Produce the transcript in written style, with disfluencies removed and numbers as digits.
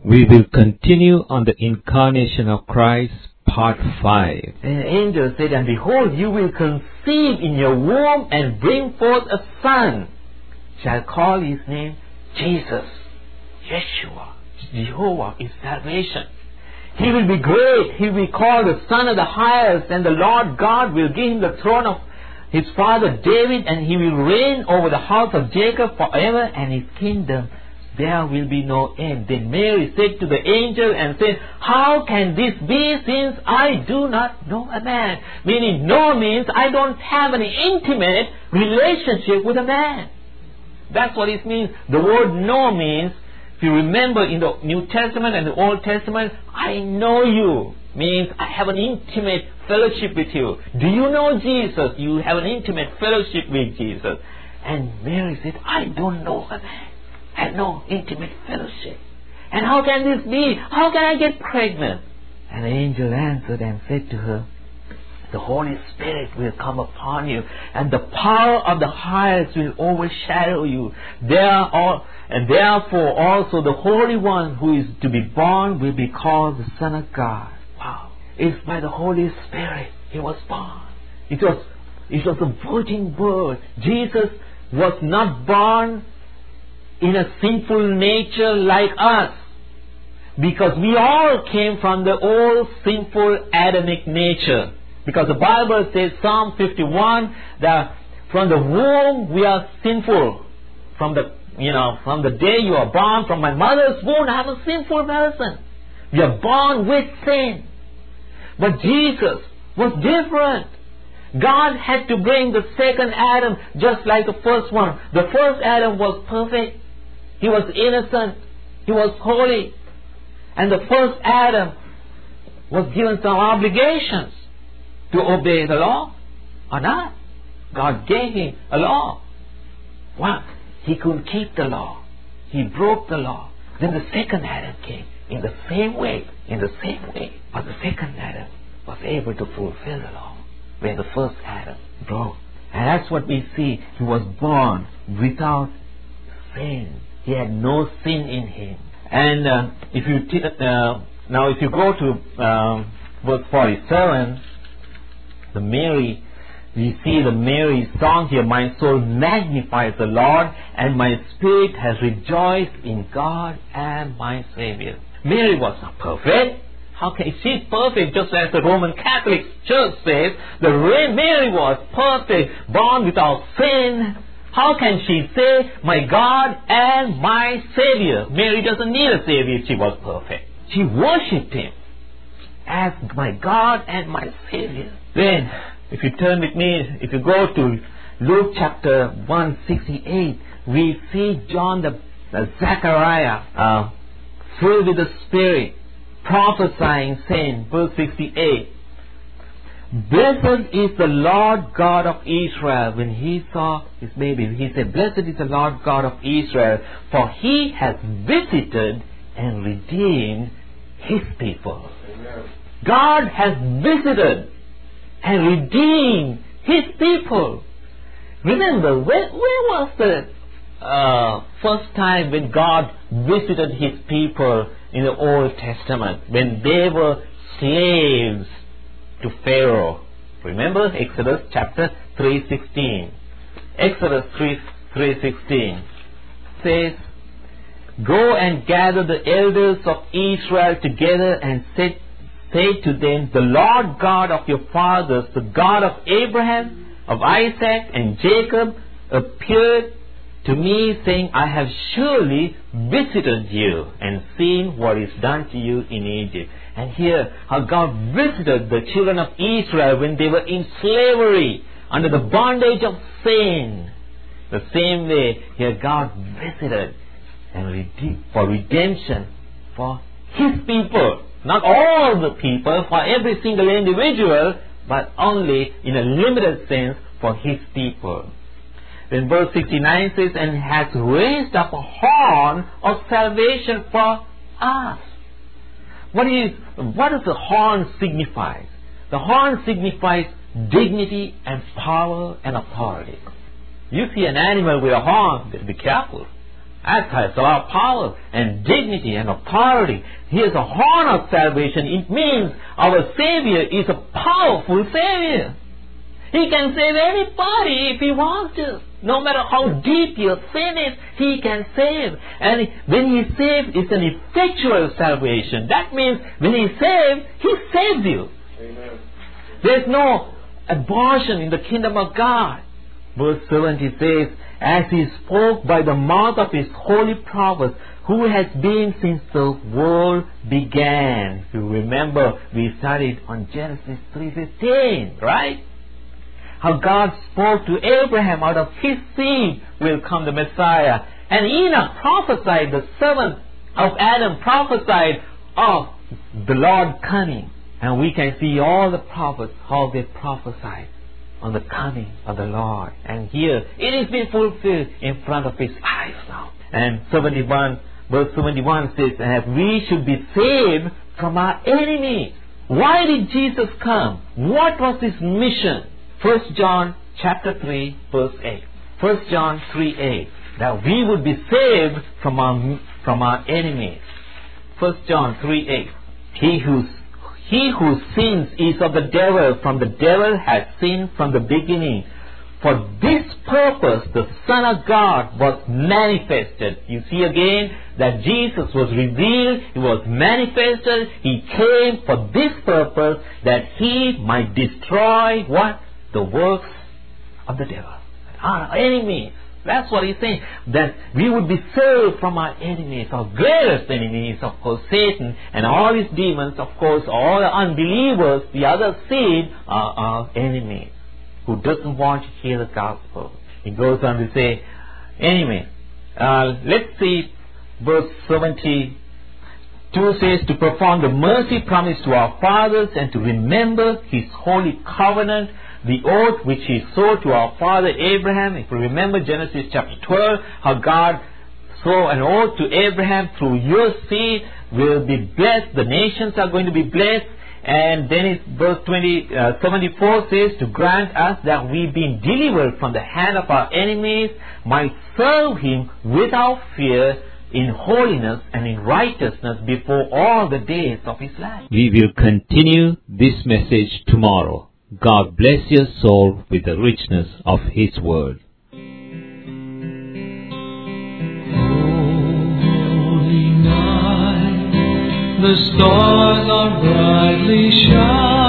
We will continue on the incarnation of Christ, part 5. And the angel said, and behold, you will conceive in your womb and bring forth a son, shall call his name Jesus. Yeshua, Jehovah is salvation. He will be great. He will be called the Son of the Highest, and the Lord God will give him the throne of his father David, and he will reign over the house of Jacob forever, and his kingdom there will be no end. Then Mary said to the angel and said, how can this be, since I do not know a man? Meaning, no means I don't have an intimate relationship with a man. That's what it means. The word know means, if you remember in the New Testament and the Old Testament, I know you means I have an intimate fellowship with you. Do you know Jesus? You have an intimate fellowship with Jesus. And Mary said, I don't know a man. I have no intimate fellowship. And how can this be? How can I get pregnant? And the angel answered and said to her, the Holy Spirit will come upon you, and the power of the highest will overshadow you. And therefore also the Holy One who is to be born will be called the Son of God. Wow. It's by the Holy Spirit he was born. It was a virgin birth. Jesus was not born in a sinful nature like us, because we all came from the old sinful Adamic nature. Because the Bible says, Psalm 51, that from the womb we are sinful. From the day you are born, from my mother's womb, I am a sinful person. We are born with sin. But Jesus was different. God had to bring the second Adam just like the first one. The first Adam was perfect. He was innocent. He was holy. And the first Adam was given some obligations to obey the law or not. God gave him a law. What? He couldn't keep the law. He broke the law. Then the second Adam came in the same way. But the second Adam was able to fulfill the law when the first Adam broke. And that's what we see. He was born without sin. He had no sin in him. And if you go to verse 47, we see the Mary's song here. My soul magnifies the Lord, and my spirit has rejoiced in God and my Savior. Mary was not perfect. How can she's perfect, just as the Roman Catholic Church says? Mary was perfect, born without sin. How can she say, my God and my Savior? Mary doesn't need a Savior if she was perfect. She worshipped him as my God and my Savior. Then, if you turn with me, if you go to Luke chapter 168, we see John the Zechariah filled with the Spirit, prophesying, saying, verse 68, blessed is the Lord God of Israel. When he saw his baby, he said, blessed is the Lord God of Israel, for he has visited and redeemed his people. Amen. God has visited and redeemed his people. Remember, where was the first time when God visited his people in the Old Testament? When they were slaves to Pharaoh. Remember Exodus chapter 3:16. Exodus 3:16 says, go and gather the elders of Israel together and say to them, the Lord God of your fathers, the God of Abraham, of Isaac, and Jacob, appeared to me, saying, I have surely visited you and seen what is done to you in Egypt. And here, how God visited the children of Israel when they were in slavery, under the bondage of sin. The same way, here God visited and for redemption for his people. Not all the people, for every single individual, but only in a limited sense for his people. Then verse 69 says, and has raised up a horn of salvation for us. What does the horn signify? The horn signifies dignity and power and authority. You see an animal with a horn, be careful. That has a lot of power and dignity and authority. Here's a horn of salvation. It means our Savior is a powerful Savior. He can save anybody if He wants to. No matter how deep your sin is, He can save. And when He saves, it's an effectual salvation. That means when He saves, He saves you. Amen. There's no abortion in the kingdom of God. Verse 70 says, as He spoke by the mouth of His holy prophets, who has been since the world began. If you remember, we studied on Genesis 3:15, right? How God spoke to Abraham, out of his seed will come the Messiah. And Enoch prophesied, the servant of Adam prophesied of the Lord coming. And we can see all the prophets, how they prophesied on the coming of the Lord. And here, it is being fulfilled in front of His eyes now. And verse 71 says, and we should be saved from our enemies. Why did Jesus come? What was His mission? 1 John chapter 3 verse 8. 1 John 3:8. That we would be saved from our enemies. 1 John 3:8. He who sins is of the devil, from the devil has sinned from the beginning. For this purpose the Son of God was manifested. You see again that Jesus was revealed, He was manifested, He came for this purpose, that He might destroy what? The works of the devil, our enemies. That's what He's saying, that we would be saved from our enemies. Our greatest enemy is, of course, Satan and all his demons. Of course, all the unbelievers, the other seed, are our enemies, who doesn't want to hear the gospel. He goes on to say, anyway, let's see verse 72 says, to perform the mercy promised to our fathers and to remember His holy covenant, the oath which He swore to our father Abraham. If you remember Genesis chapter 12, how God swore an oath to Abraham, through your seed will be blessed, the nations are going to be blessed. And then verse 74 says, to grant us that we, being delivered from the hand of our enemies, might serve Him without fear, in holiness and in righteousness before all the days of His life. We will continue this message tomorrow. God bless your soul with the richness of His word. Holy night, the stars are brightly shining.